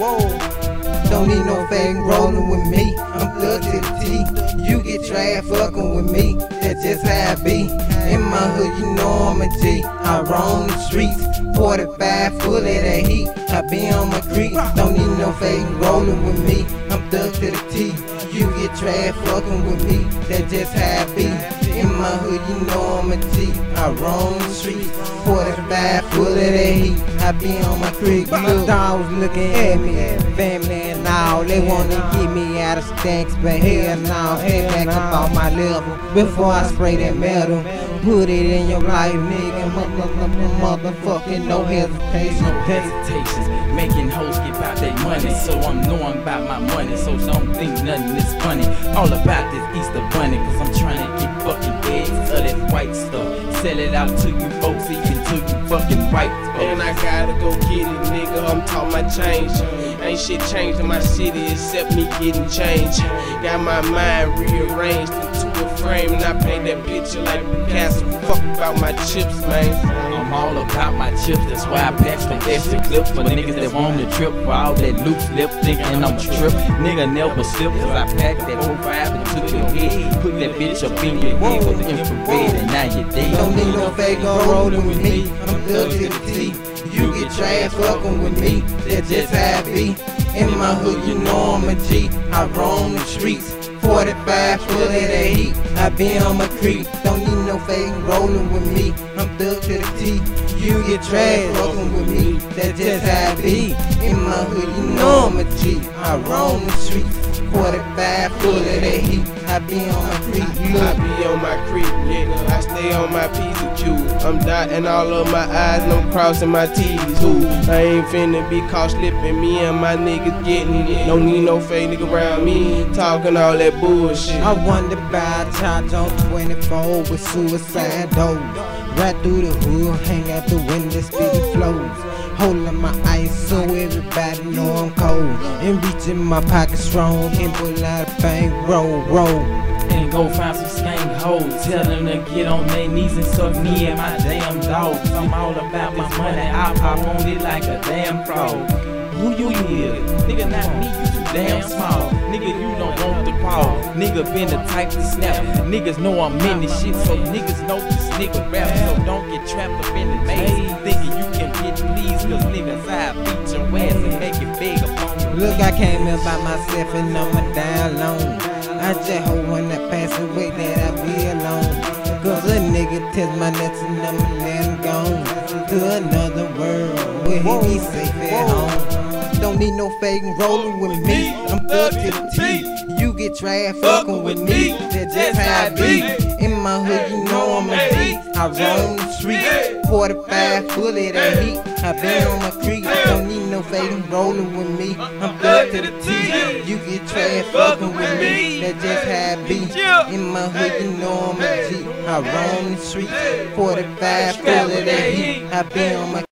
Don't need no fake rolling with me. I'm thug to the T. You get trash fucking with me. That's just how I be. In my hood, you know I'm a G. I roam the streets. 45 full of that heat. I be on my creek. Don't need no fake rolling with me. I'm thug to the T. You get trash fucking with me. That's just how I be. In my hood, you know I'm a G. I roam the streets. 45 full of that heat. I be on my creek. My dogs looking at me, family and all. They wanna get me out of stacks, but hell no. Head back up on my level before I spray that metal. Put it in your life, nigga. Motherfucking no hesitation. No hesitations, making hoes get about their money. So I'm knowing about my money, so don't think nothing is funny. All about this Easter bunny, cause I'm trying to get fucking eggs of that white stuff. Sell it out to you folks, even to you fucking white folks. And I gotta go get it, nigga. I'm talking my change. Ain't shit changed in my city except me getting changed. Got my mind rearranged into a frame, and I paint that picture like Picasso. Fuck about my chips, man. I'm all about my chips, that's why I pack some extra clips for niggas that want the trip. For all that loose lip thinking I'm a trip. Nigga never slip, cause I packed that 45 and took your head. Put that bitch up in your head with the infrared, and now you're dead. Don't need no fake on rolling with me. I'm thug to the T. You get trash fucking with me. That's just how I be. In my hood, you know I'm a G. I roam the streets. 45 full of that heat. I be on my creek. Don't need no fake rolling with me. I'm thug to the T. You get trash fucking with me. That's just how I be. In my hood, you know I'm a G. I roam the streets. 45 full of that heat. I be on my creek. I be on my creek, nigga. I stay on my P's and Q's. I'm dotting all of my I's and I'm crossing my T's. Who? I ain't finna be caught slipping. Me and my niggas getting it. Don't need no fake nigga around me talking all that bullshit. I wonder about charge on 24 with suicide doors. Right through the hood, hang out the window, spitting flows. Holding my ice so everybody know I'm cold. And reaching my pocket strong and pull out a bang, roll. And go find some skank hoes. Tell them to get on their knees and suck me and my damn dogs. I'm all about my money, I pop on it like a damn frog. Who you is? Nigga, not me, you too damn small. Nigga, you don't want the call. Nigga been the type to snap. Niggas know I'm in this shit, so niggas know this nigga rap. So don't get trapped up in the maze thinking you can get pleased, cause niggas I beat your ass and make it big upon you. Look, I came here by myself and I'm down low. I just hope when I pass away that I be alone. Cause a nigga tells my nuts and I'ma let him go to another world where he be safe at home. Don't need no fake rolling with me. I'm thug to the T. You get trash fucking with me. That's just how I be. In my hood, you know I'm a G. I roam the streets. 45 full of that heat. I been on my creek. Don't need no fake rolling with me. I'm thug to the T. You get trash fucking with me. That's just how I be. In my hood, you know I'm a G. I roam the streets. 45 full of that heat. I been on my